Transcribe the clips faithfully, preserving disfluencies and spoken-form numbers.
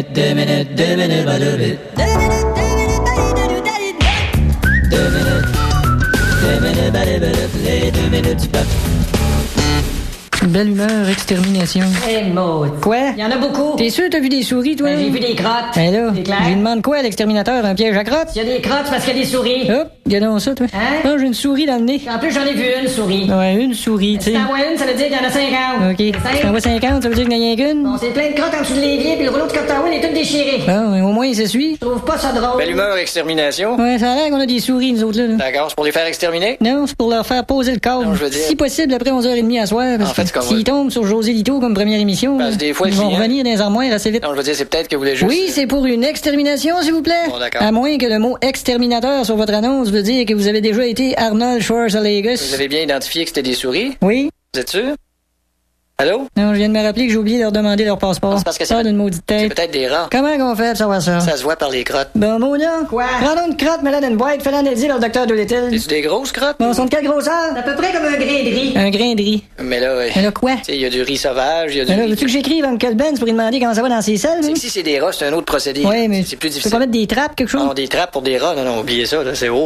minutes, deux minutes, deux minutes, pas deux minutes. Deux minutes, deux minutes, deux minutes, deux minutes, les deux minutes du peuple. Belle humeur, extermination. Eh, maud. Quoi? Il y en a beaucoup. T'es sûr que t'as vu des souris, toi? Ben, j'ai vu des crottes. Ben là, C'est clair. j'ai demandé quoi à l'exterminateur? Un piège à crottes? S'il y a des crottes, c'est parce qu'il y a des souris. Hop, regardons ça, toi. Hein? Non, j'ai une souris dans le nez. En plus, j'en ai vu une souris. Ouais, une souris, tu Si sais. t'en vois une, ça veut dire qu'il y en a cinquante. OK. Si t'en vois cinquante, ça veut dire qu'il n'y en a rien qu'une? Bon, c'est plein de crottes en dessous de l'évier, puis le rouleau de cotton towel est tout déchiré. Bon, ben, au moins, il s'essuie. Je trouve pas ça drôle. Belle humeur, extermination. Ouais, ça a l'air qu'on a des souris, nous autres, là. là. D'accord, c'est pour les faire exterminer? Non, c'est pour leur faire poser le corps. Non, je veux dire- Si possible, après onze heures trente à soir. Parce En fait, que c'est comme- s'ils tombent sur José Lito comme première émission, Parce là, que des fois, ils le vont client- revenir dans les armoires assez vite. Non, je veux dire, c'est peut-être que vous voulez juste... Oui, c'est pour une extermination, s'il vous plaît. Bon, d'accord. À moins que le mot exterminateur sur votre annonce veut dire que vous avez déjà été Arnold Schwarzenegger. Vous avez bien identifié que c'était des souris? Oui. Vous êtes sûr? Allô? Non, je viens de me rappeler que j'ai oublié de leur demander leur passeport. Non, c'est parce que c'est- Ça d'une maudite C'est tête. peut-être des rats. Comment qu'on fait pour savoir ça? Ça se voit par les crottes. Bon, Mona. Quoi? Prends donc une crotte, mets-la dans une boîte, fais-la analyser par le docteur Doolittle. C'est-tu des grosses crottes? Bon, sont de quelle grosseur? C'est à peu près comme un grain de riz. Un grain de riz. Mais là, ouais. Mais là, quoi? Tu sais, il y a du riz sauvage, il y a du Mais là, riz... veux-tu que j'écrive à Uncle Ben pour lui demander comment ça va dans ses selles? C'est hein? que si c'est des rats, c'est un autre procédé. Ouais, mais C'est plus tu peux difficile. pas mettre des trappes, quelque chose? Non, des trappes pour des rats? Non, non, oubliez ça, là, c'est haut.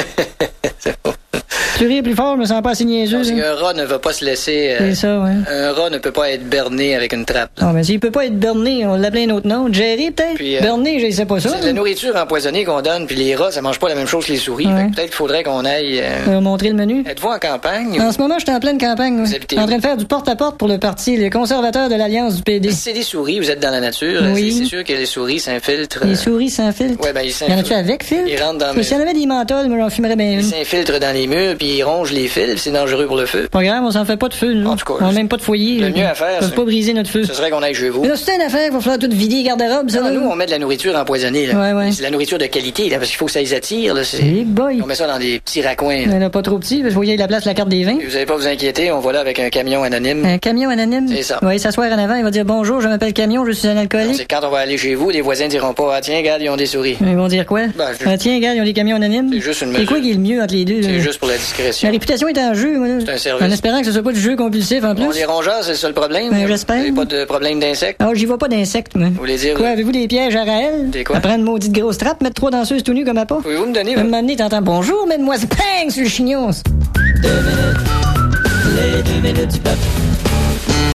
C'est haut. Tu ris plus fort, je me sens pas assez niaiseux. Parce là. qu'un rat ne va pas se laisser... euh, C'est ça, ouais. Un rat ne peut pas être berné avec une trappe. là. Non, mais s'il peut pas être berné, on l'appelait un autre nom. Jerry, peut-être? Puis, euh, Berné, je sais pas ça. C'est de la nourriture empoisonnée qu'on donne, puis les rats, ça mange pas la même chose que les souris. Ouais. Fait que peut-être qu'il faudrait qu'on aille... euh, On va montrer le menu. Êtes-vous en campagne? En ce moment, je suis en pleine campagne. Vous ouais. habitez Je suis en où? train de faire du porte-à-porte pour le parti, les conservateurs de l'Alliance du P D. Si c'est des souris, vous êtes dans la nature. Oui. C'est c'est sûr que les souris s'infiltrent. Les euh, souris sans filtre. Ouais, ben, ils Y en s'infiltrent. a-tu avec filtre? Ils rentrent dans Parce que S'il y en avait des menthols, moi, j'en fumerais bien Ils une. s'infiltrent dans les murs, puis ils rongent les fils, puis c'est dangereux pour le feu. Pas grave, on s'en fait pas de feu, nous. En tout cas, On a même pas de foyer. le là. mieux à faire, Ils peuvent c'est- pas briser notre feu. Ce serait qu'on aille chez vous. Mais là, c'est une affaire, il va falloir tout vider les garde-robes, ça, Non, là. nous, on met de la nourriture empoisonnée. Là. Ouais, ouais. C'est de la nourriture de qualité, là, parce qu'il faut que ça les attire. Là, c'est- Hey boy. On met ça dans des petits raccoins. là. Il y en a pas trop petit, parce que vous voyez la place, la carte des vins. Et vous n'allez pas vous inquiéter, on va là avec un camion anonyme. Un camion anonyme. C'est ça. Oui, s'asseoir en avant, il va dire bonjour, je m'appelle Camion, je suis un alcoolique. C'est quand on va aller chez vous, les voisins diront pas, ah tiens, regarde, ils ont des souris. Ils vont dire quoi? Ben, je- Ah, tiens, regarde, ils ont des camions anonymes. C'est juste une C'est quoi mesure. qui est le mieux entre les deux? C'est là? juste pour la Ma discrétion. réputation est en jeu, moi. là. C'est un service. En espérant que ce soit pas du jeu compulsif en plus. Bon, les rongeurs, c'est ça le problème? Ben, j'espère. Vous avez pas de problème d'insectes? Ah, j'y vois pas d'insectes, moi. Vous voulez dire... Quoi, avez-vous des pièges à Raël? Des quoi? À prendre une maudite grosse trappe, mettre trois danseuses tout nues comme à pas? Pouvez-vous me donner... Un votre- moment donné, t'entends bonjour, mets-moi ce ping sur le chignon. Deux minutes, les deux minutes du peuple.